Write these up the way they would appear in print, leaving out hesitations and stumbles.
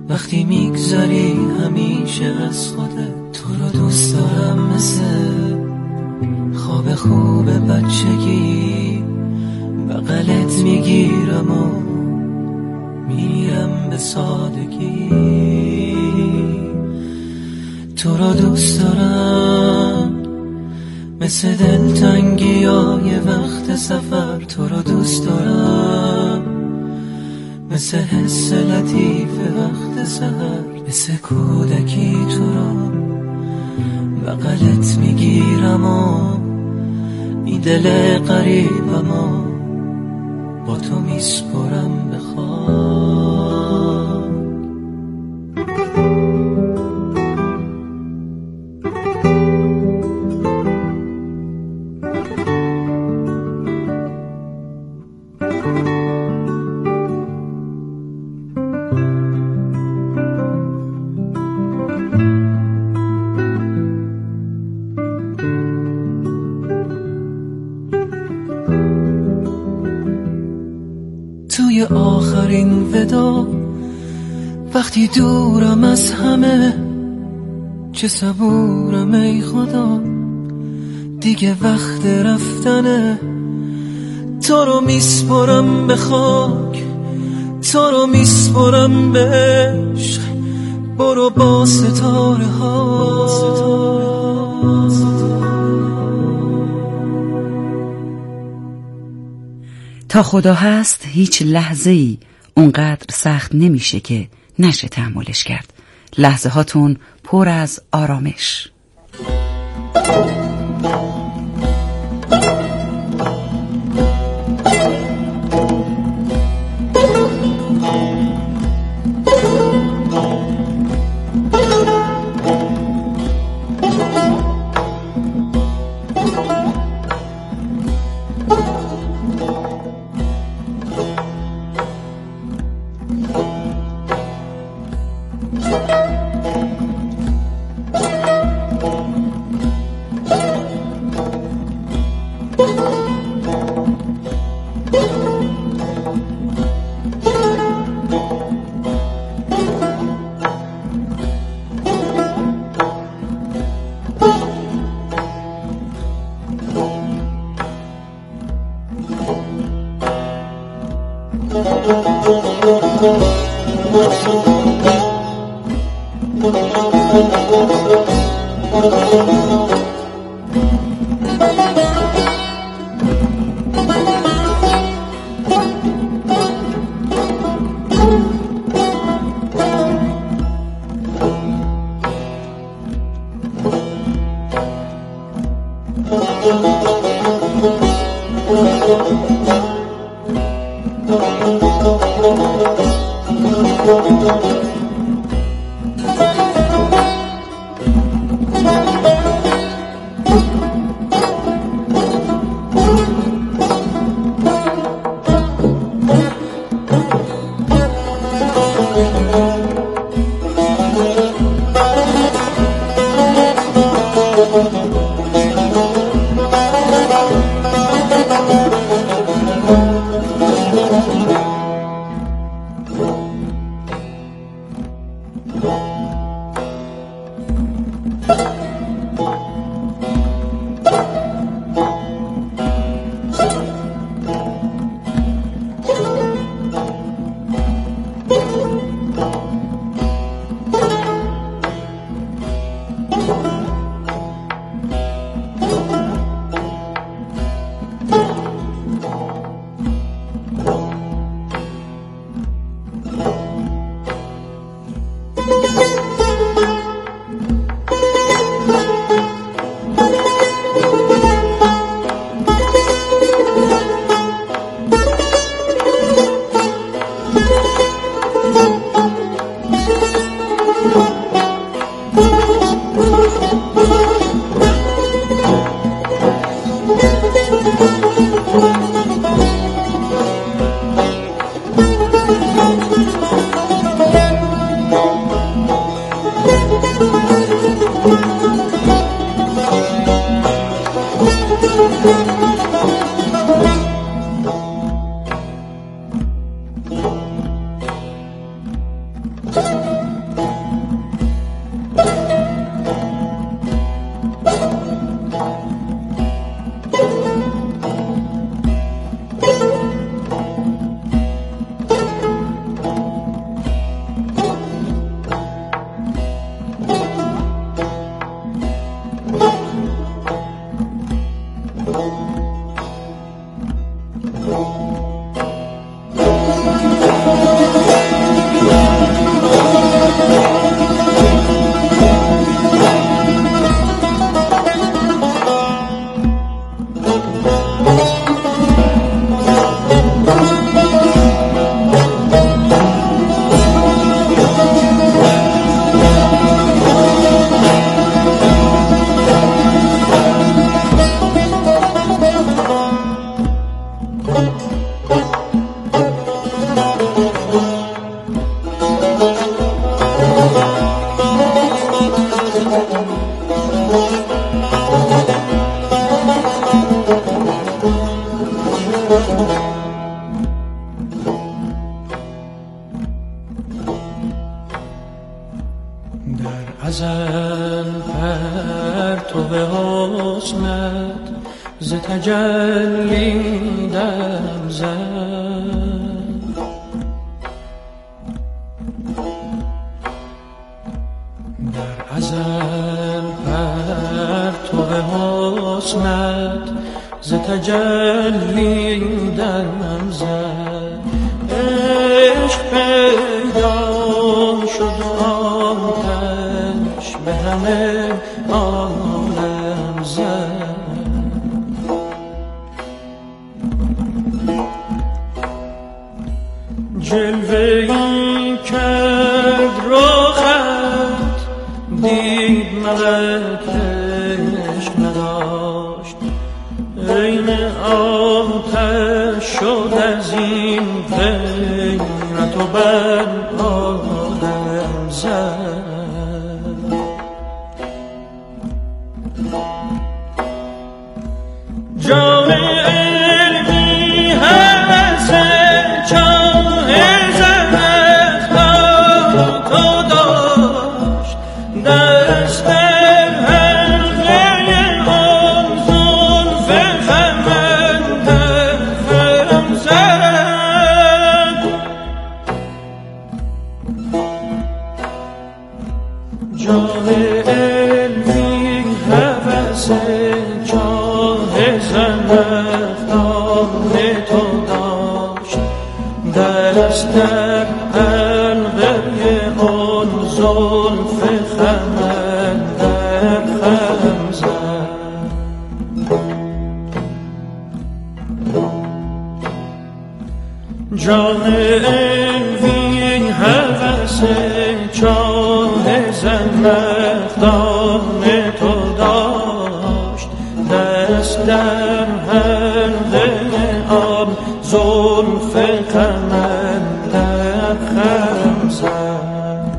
وقتی میگذری همیشه از خودت. تو رو دوست دارم مثل خواب خوب بچگی، بغلت میگیرم و میرم به سادگی. تو رو دوست دارم مثل دلتنگی های وقت سفر. تو رو دوست دارم مثل حس لطیف وقت سحر. مثل کودکی تو رو بغلت میگیرم و این دل غریبم و با تو میسپرم به خاک. توی آخرین ودا وقتی دورم از همه، چه صبورم ای خدا دیگه وقت رفتنه. تو رو میسپرم به خاک، تو رو میسپرم به عشق. برو با ستاره ها. تا خدا هست هیچ لحظه‌ای اونقدر سخت نمیشه که نشه تحملش کرد. لحظه هاتون پر از آرامش. ازل پرتو حسنت ز تجلی دم زد، در ازل پرتو حسنت ز تجلی دم زد، عشق پیدا شد آتش به همه عالم زد، جلوه‌ای کرد رخت دید ملک عشق نداشت، عین آتش شد از این غیرت و بر آدم زد، جان علمی هوس چاه زنت با تو داشت، دست در حلقه آن زلف خمندرم زد، جان علمی هوس چاه زنخدان تو داشت، دست در حلقه آن زلف خمندرم زد، جان علمی هوس چاه زنخدان تو داشت، دست در حلقه آن زلف خمندرم زد،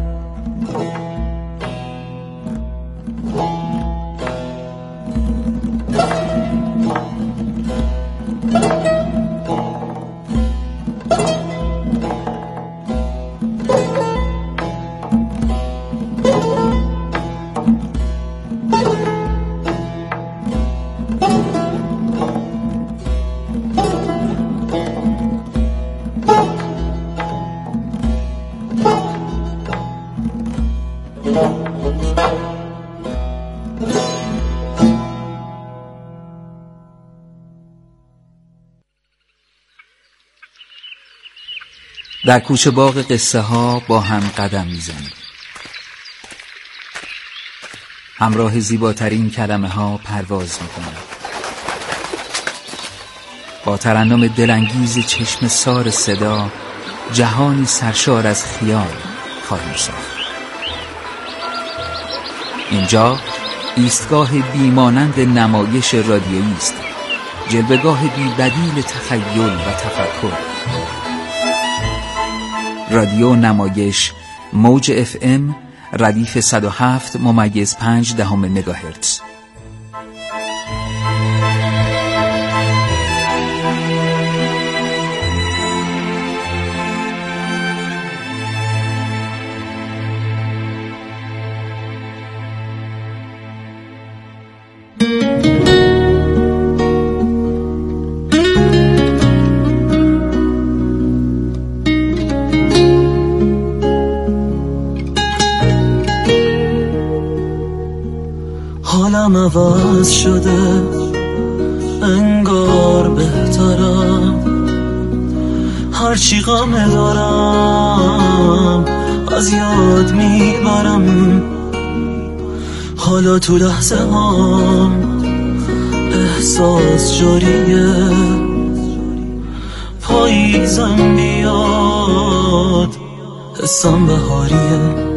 در کوچه باغ قصه ها با هم قدم میزنیم، همراه زیباترین کلمه ها پرواز میکنیم، با ترنم دلانگیز چشم سار صدا جهانی سرشار از خیال خواهیم ساخت. اینجا ایستگاه بیمانند نمایش رادیویی است، جلوه‌گاه بی بدیل تخیل و تفکر. رادیو نمایش موج FM ردیف 107.5 مگاهرتز. حالم عوض شده انگار بهترم، هرچی غم دارم از یاد میبرم، حالا تو لحظه هم احساس جاریه، پاییزم بیاد حسم بهاریه،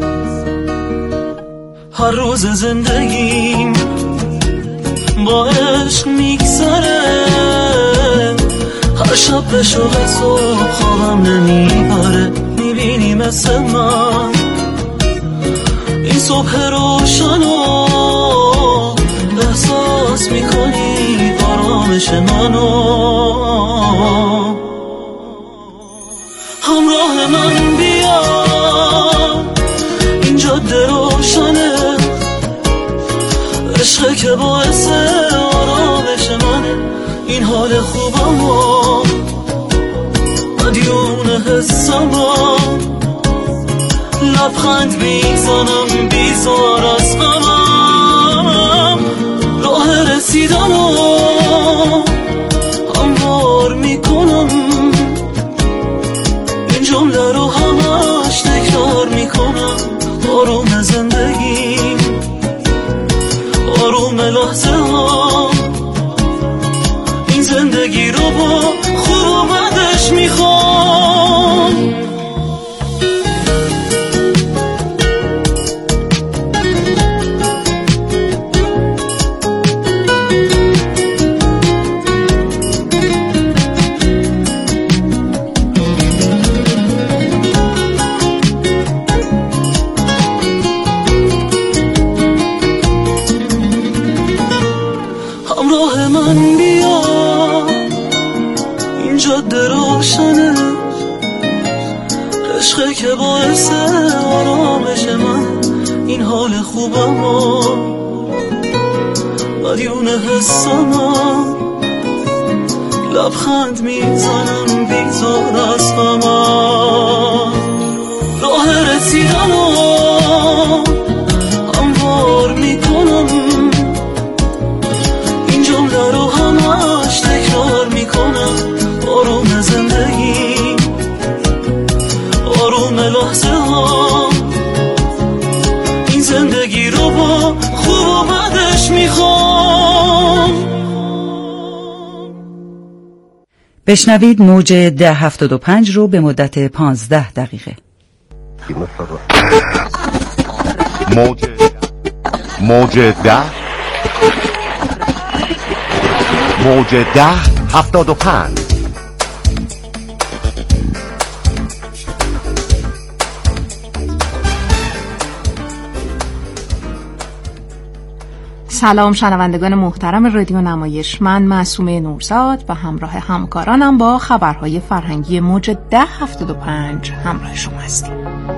هر روز زندگیم با عشق میگذره، هر شب به شوق صبح خوابم نمیبره، میبینی مثل من این صبح روشنو، احساس میکنی آرامش منو، همراه من بیا این جاده روشنه، که باعث آرامش منه این حال خوبم و مدیون حسم لبخند میزنم بیزار از غمم راه رسیدن رو هموار میکنم این جمله رو همش تکرار میکنم آروم زندگیم آروم لحظه ها این زندگی رو با خوب و بدش میخوام همراه من بیا این جاده روشنه عشقه که باعث آرامش من این حال خوبم و مدیون حسم لبخند میزنم بیزار از غمم راه رسیدن رو هموار میکنم این جمله رو همش تکرار میکنم آروم زندگی آروم لحظه ها این زندگی رو با خوب و بدش میخوام. بشنوید موج 1075 رو به مدت 15 دقیقه. موج 1075. سلام شنوندگان محترم رادیو نمایش، من معصومه نورزاد و همراه همکارانم با خبرهای فرهنگی موج 1075 همراه شما هستیم.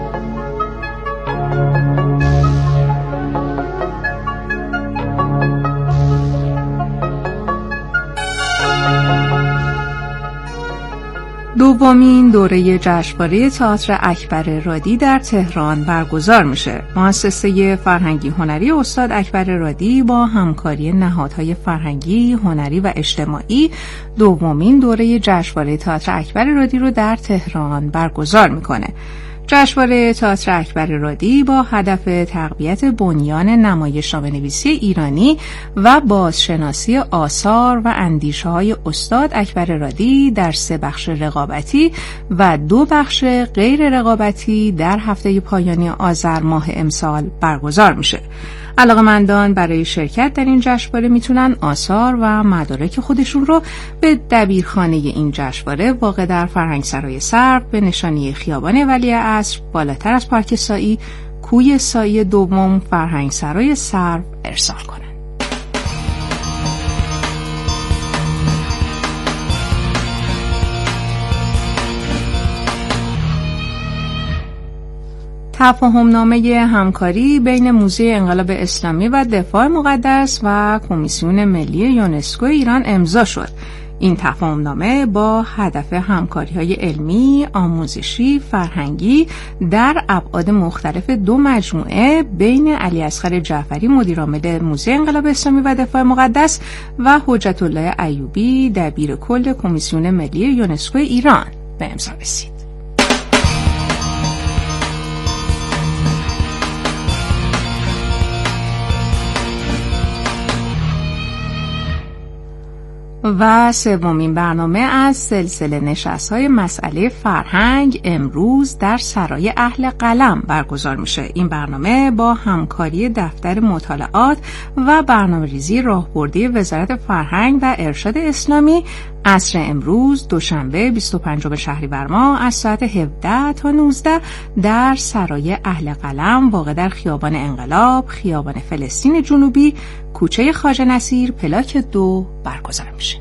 دومین دوره جشنواره تئاتر اکبر رادی در تهران برگزار میشه. مؤسسه فرهنگی هنری استاد اکبر رادی با همکاری نهادهای فرهنگی، هنری و اجتماعی دومین دوره جشنواره تئاتر اکبر رادی رو در تهران برگزار میکنه. جشنواره تئاتر اکبر رادی با هدف تقویت بنیان نمایشنامه‌نویسی ایرانی و بازشناسی آثار و اندیشه‌های استاد اکبر رادی در 3 بخش رقابتی و 2 بخش غیر رقابتی در هفته پایانی آذر ماه امسال برگزار میشه. علاقه‌مندان برای شرکت در این جشنواره میتونن آثار و مدارک خودشون رو به دبیرخانه این جشنواره واقع در فرهنگسرای سرو به نشانی خیابان ولیعصر بالاتر از پارک سایی، کوی سایی دوم، فرهنگسرای سرو ارسال کنن. تفاهم‌نامه همکاری بین موزه انقلاب اسلامی و دفاع مقدس و کمیسیون ملی یونسکو ایران امضا شد. این تفاهم‌نامه با هدف همکاری‌های علمی، آموزشی، فرهنگی در ابعاد مختلف 2 مجموعه بین علیاصغر جعفری مدیرعامل موزه انقلاب اسلامی و دفاع مقدس و حجت الله ایوبی دبیر کل کمیسیون ملی یونسکو ایران به امضا رسید. و سومین برنامه از سلسله نشست‌های مسئله فرهنگ امروز در سرای اهل قلم برگزار میشه. این برنامه با همکاری دفتر مطالعات و برنامه‌ریزی راهبردی وزارت فرهنگ و ارشاد اسلامی عصر امروز دوشنبه 25 شهریور ماه از ساعت 17 تا 19 در سرای اهل قلم واقع در خیابان انقلاب، خیابان فلسطین جنوبی، کوچه خواجه نصیر، پلاک 2 برگزار میشه.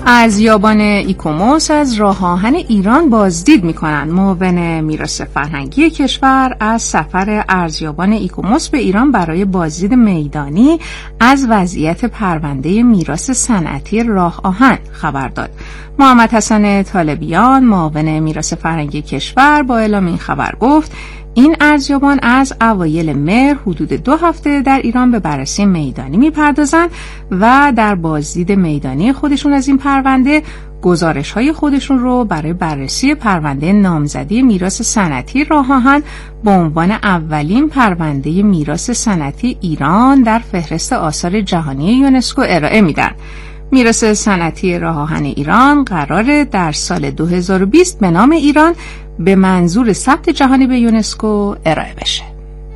ارزیابان ایکوموس از راه آهن ایران بازدید می‌کنند. معاون میراث فرهنگی کشور از سفر ارزیابان ایکوموس به ایران برای بازدید میدانی از وضعیت پرونده میراث صنعتی راه آهن خبر داد. محمد حسن طالبیان معاون میراث فرهنگی کشور با اعلام این خبر گفت این ارزیابان از اوایل مهر حدود 2 هفته در ایران به بررسی میدانی میپردازند و در بازدید میدانی خودشون از این پرونده گزارش‌های خودشون رو برای بررسی پرونده نامزدی میراث صنعتی راه آهن به عنوان اولین پرونده میراث صنعتی ایران در فهرست آثار جهانی یونسکو ارائه میدن. میراث صنعتی راه آهن ایران قراره در سال 2020 به نام ایران به منظور ثبت جهانی به یونسکو ارائه بشه.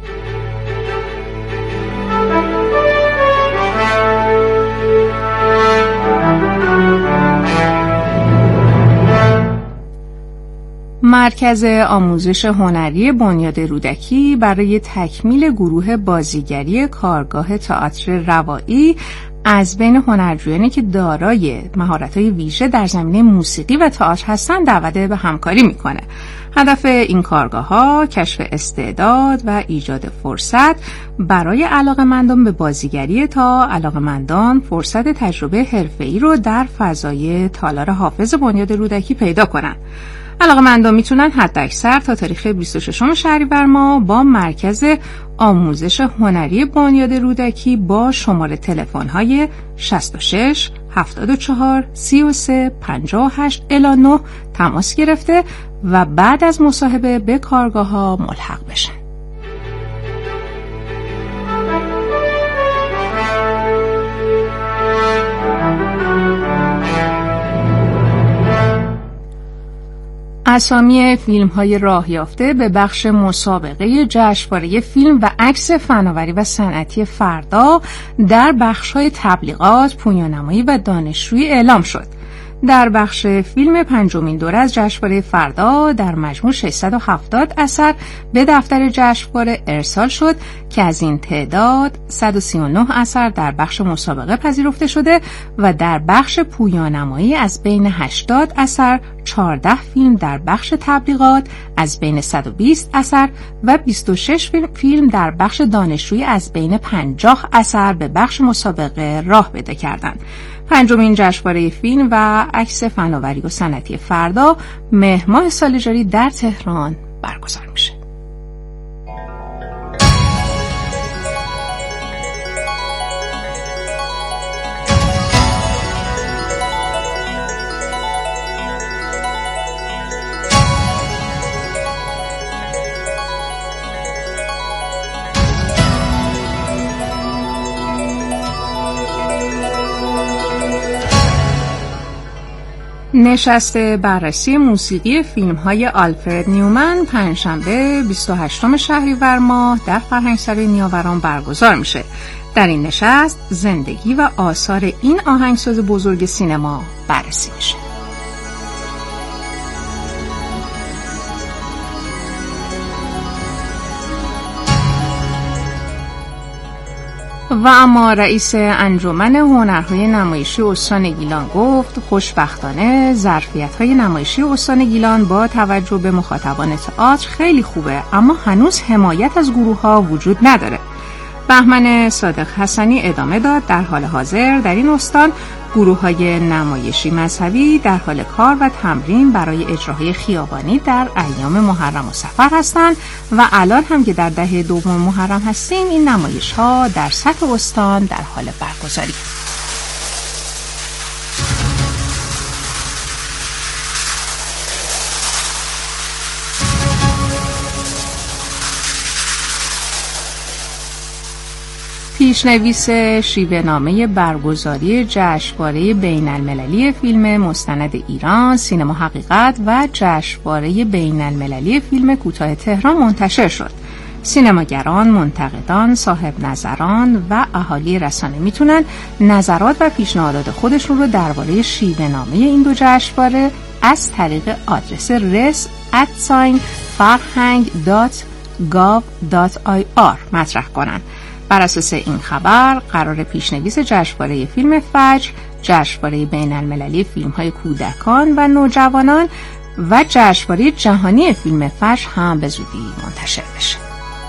مرکز آموزش هنری بنیاد رودکی برای تکمیل گروه بازیگری کارگاه تئاتر روایی از بین هنرجویانی که دارای مهارت‌های ویژه در زمینه موسیقی و تئاتر هستند دعوت به همکاری میکنه. هدف این کارگاه‌ها کشف استعداد و ایجاد فرصت برای علاقه‌مندان به بازیگری تا علاقه‌مندان فرصت تجربه حرفه‌ای رو در فضای تالار حافظ بنیاد رودکی پیدا کنند. علاقه‌مندان میتونن حداکثر تا تاریخ 26 شهریور ماه با مرکز آموزش هنری بنیاد رودکی با شماره تلفن‌های 66 74 33 58 الی 9 تماس گرفته و بعد از مصاحبه به کارگاه‌ها ملحق بشن. اسامی فیلم‌های راه یافته به بخش مسابقه جشنواره فیلم و عکس فناوری و صنعتی فردا در بخش‌های تبلیغات، پویانمایی و دانشجویی اعلام شد. در بخش فیلم پنجمین دوره از جشنواره فردا در مجموع 670 اثر به دفتر جشنواره ارسال شد که از این تعداد 139 اثر در بخش مسابقه پذیرفته شده و در بخش پویانمایی از بین 80 اثر 14 فیلم در بخش تبلیغات از بین 120 اثر و 26 فیلم در بخش دانشجویی از بین 50 اثر به بخش مسابقه راه پیدا کردند. پنجمین جشنواره فیلم و عکس فناوری و صنعتی فردا مهر ماه سال جاری در تهران برگزار میشه. نشست بررسی موسیقی فیلم‌های آلفرد نیومن پنجشنبه 28 شهریور ماه در فرهنگسرای نیاوران برگزار میشه. در این نشست زندگی و آثار این آهنگساز بزرگ سینما بررسی میشه. و اما رئیس انجمن هنرهای نمایشی استان گیلان گفت خوشبختانه ظرفیت‌های نمایشی استان گیلان با توجه به مخاطبان تئاتر خیلی خوبه، اما هنوز حمایت از گروه‌ها وجود نداره. بهمن صادق حسنی ادامه داد در حال حاضر در این استان گروه‌های نمایشی مذهبی در حال کار و تمرین برای اجراهای خیابانی در ایام محرم و صفر هستند و الان هم که در دهه دوم محرم هستیم این نمایش‌ها در سطح استان در حال برگزاری. پیشنویس شیوه‌نامه برگزاری جشنواره بین‌المللی فیلم مستند ایران، سینما حقیقت و جشنواره بین‌المللی فیلم کوتاه تهران منتشر شد. سینماگران، منتقدان، صاحب نظران و اهالی رسانه میتونن نظرات و پیشنهادات خودشون رو درباره شیوه‌نامه این دو جشنواره از طریق آدرس res@farhang.gov.ir مطرح کنن. بر اساس این خبر قرار پیشنویس جشنواره فیلم فجر جشنواره بین‌المللی فیلم‌های کودکان و نوجوانان و جشنواره جهانی فیلم فجر هم به زودی منتشر بشه.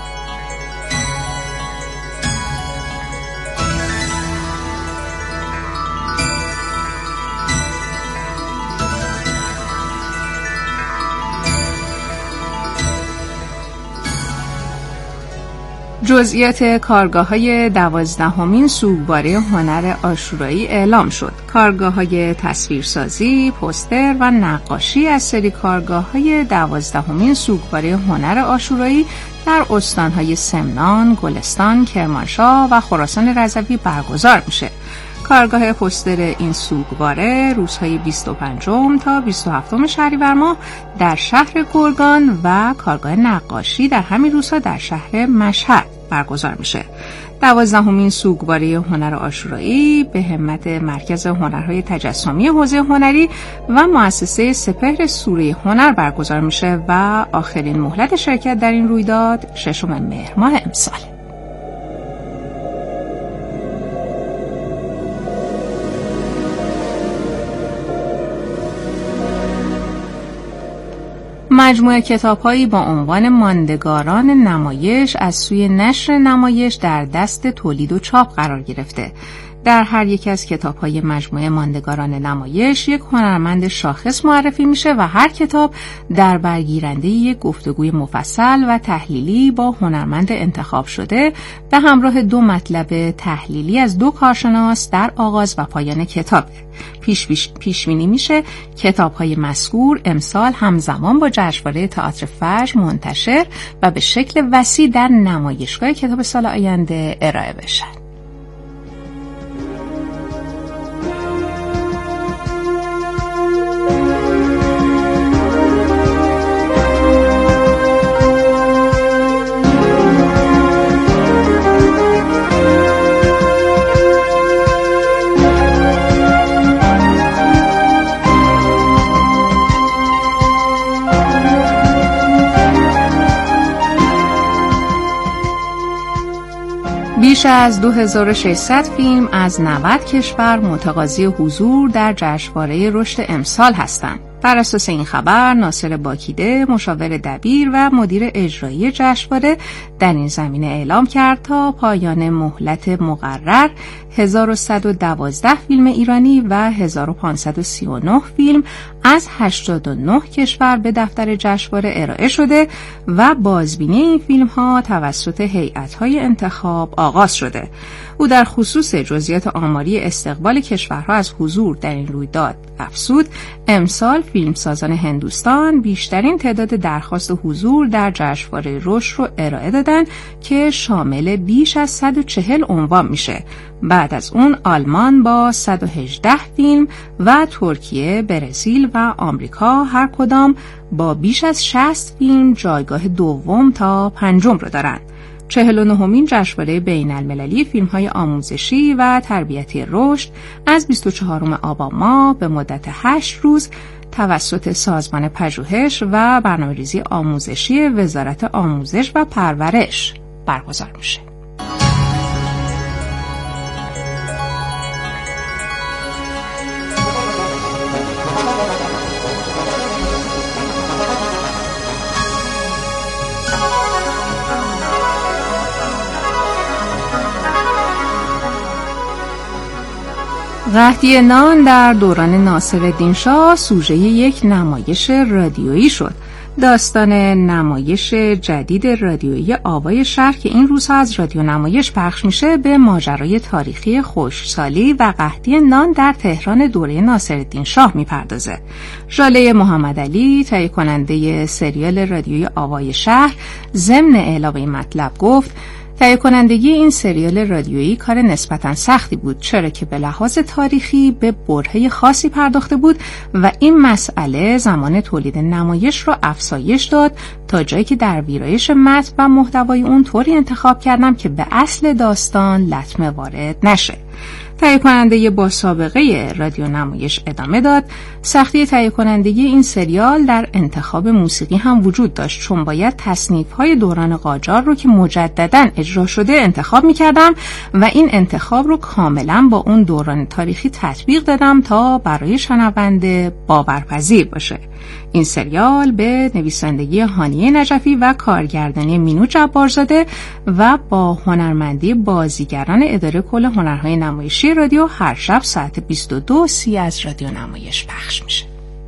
جزئیات کارگاه‌های 12مین سوگواری هنر عاشورایی اعلام شد. کارگاه‌های تصویرسازی، پوستر و نقاشی از سری کارگاه‌های 12مین سوگواری هنر عاشورایی در استان‌های سمنان، گلستان، کرمانشاه و خراسان رضوی برگزار میشه. کارگاه پوستر این سوگواره روزهای 25 تا 27 شهریور ماه در شهر گرگان و کارگاه نقاشی در همین روزها در شهر مشهد برگزار میشه. 12مین سوگواری هنر عاشورایی به همت مرکز هنرهای تجسمی حوزه هنری و مؤسسه سپهر سوره هنر برگزار میشه و آخرین مهلت شرکت در این رویداد 6 مهر ماه امسال. مجموعه کتاب‌هایی با عنوان ماندگاران نمایش از سوی نشر نمایش در دست تولید و چاپ قرار گرفته. در هر یک از کتاب‌های مجموعه ماندگاران نمایش یک هنرمند شاخص معرفی میشه و هر کتاب در برگیرنده یک گفتگوی مفصل و تحلیلی با هنرمند انتخاب شده به همراه 2 مطلب تحلیلی از 2 کارشناس در آغاز و پایان کتاب. پیش بینی میشه کتاب‌های مذکور امسال همزمان با جشنواره تئاتر فجر منتشر و به شکل وسیع در نمایشگاه کتاب سال آینده ارائه بشن. بیش از 2600 فیلم از 90 کشور متقاضی حضور در جشنواره رشد امسال هستند. بر اساس این خبر، ناصر باکیده، مشاور دبیر و مدیر اجرایی جشنواره در این زمینه اعلام کرد تا پایان مهلت مقرر 1112 فیلم ایرانی و 1539 فیلم از 89 کشور به دفتر جشنواره ارائه شده و بازبینی این فیلم‌ها توسط هیئت‌های انتخاب آغاز شده. او در خصوص جزئیات آماری استقبال کشورها از حضور در این رویداد افزود: امسال فیلمسازان هندوستان بیشترین تعداد درخواست حضور در جشنواره رشد رو ارائه دادن که شامل بیش از 140 عنوان میشه. بعد از اون آلمان با 118 فیلم و ترکیه، برزیل و آمریکا هر کدام با بیش از 60 فیلم جایگاه دوم تا پنجم رو دارن. 49مین جشنواره بین‌المللی فیلم‌های آموزشی و تربیتی رشد از 24 آبان ماه به مدت 8 روز توسط سازمان پژوهش و برنامه‌ریزی آموزشی وزارت آموزش و پرورش برگزار میشه. قحطی نان در دوران ناصرالدین شاه سوژه یک نمایش رادیویی شد. داستان نمایش جدید رادیویی آوای شهر که این روزها از رادیو نمایش پخش میشه به ماجرای تاریخی خشکسالی و قحطی نان در تهران دوره ناصرالدین شاه میپردازه. ژاله محمدعلی، تهیه کننده سریال رادیویی آوای شهر، ضمن اعلام این مطلب گفت: تهیه کنندگی این سریال رادیویی کار نسبتاً سختی بود، چرا که به لحاظ تاریخی به برهه خاصی پرداخته بود و این مسئله زمان تولید نمایش را افزایش داد تا جایی که در ویرایش متن و محتوای اون طوری انتخاب کردم که به اصل داستان لطمه وارد نشه. تهیه کننده با سابقه رادیو نمایش ادامه داد. سختی تهیه کنندگی این سریال در انتخاب موسیقی هم وجود داشت، چون باید تصنیف‌های دوران قاجار رو که مجدداً اجرا شده انتخاب می‌کردم و این انتخاب رو کاملاً با اون دوران تاریخی تطبیق دادم تا برای شنونده باورپذیر باشه. این سریال به نویسندگی هانیه نجفی و کارگردانی مینو جبارزاده و با هنرمندی بازیگران اداره کل هنرهای نمایشی رادیو هر شب ساعت 22:30 از رادیو نمایش پخش میشه.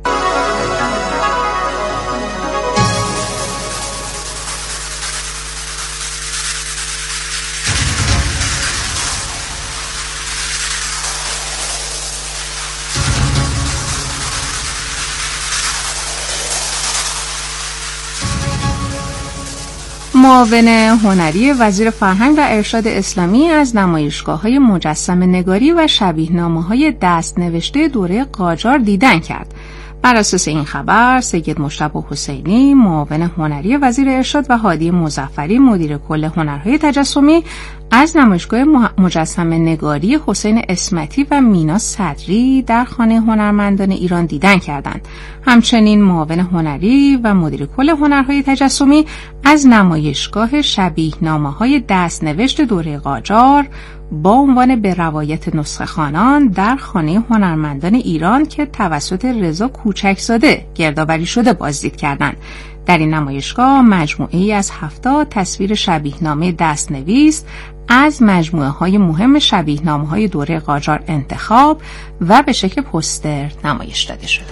معاون هنری وزیر فرهنگ و ارشاد اسلامی از نمایشگاه‌های مجسمه نگاری و شبیه‌نامه‌های دست نوشته دوره قاجار دیدن کرد. بر اساس این خبر، سید مجتبی حسینی، معاون هنری وزیر ارشاد و هادی مظفری، مدیر کل هنرهای تجسمی، از نمایشگاه مجسمه نگاری حسین اسمتی و مینا صدری در خانه هنرمندان ایران دیدن کردند. همچنین معاون هنری و مدیر کل هنرهای تجسمی از نمایشگاه شبیه‌نامه‌های دست‌نوشت دوره قاجار با عنوان به روایت نسخه خوانان در خانه هنرمندان ایران که توسط رضا کوچکزاده گردآوری شده بازدید کردند. در این نمایشگاه مجموعه‌ای از 70 تصویر شبیه‌نامه دست‌نویس از مجموعه‌های مهم شبیه‌نامه‌های دوره قاجار انتخاب و به شکل پوستر نمایش داده شده.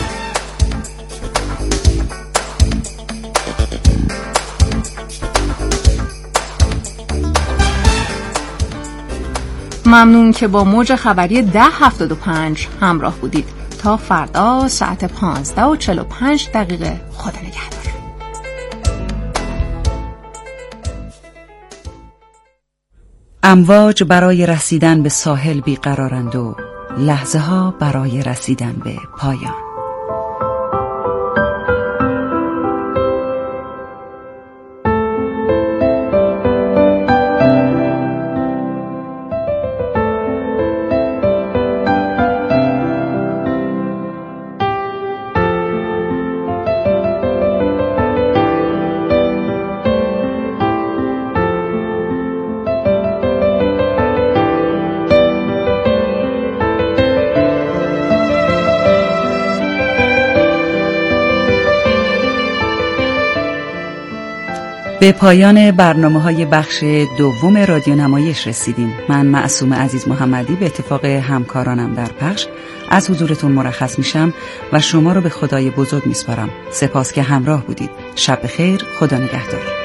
ممنون که با موج خبری 1075 همراه بودید. تا فردا ساعت 15:45 خدا نگهدار. امواج برای رسیدن به ساحل بیقرارند و لحظه ها برای رسیدن به پایان. به پایان برنامه‌های بخش دوم رادیو نمایش رسیدیم. من معصومه عزیز محمدی به اتفاق همکارانم در پخش از حضورتون مرخص میشم و شما رو به خدای بزرگ میسپارم. سپاس که همراه بودید. شب بخیر. خدا نگهدار.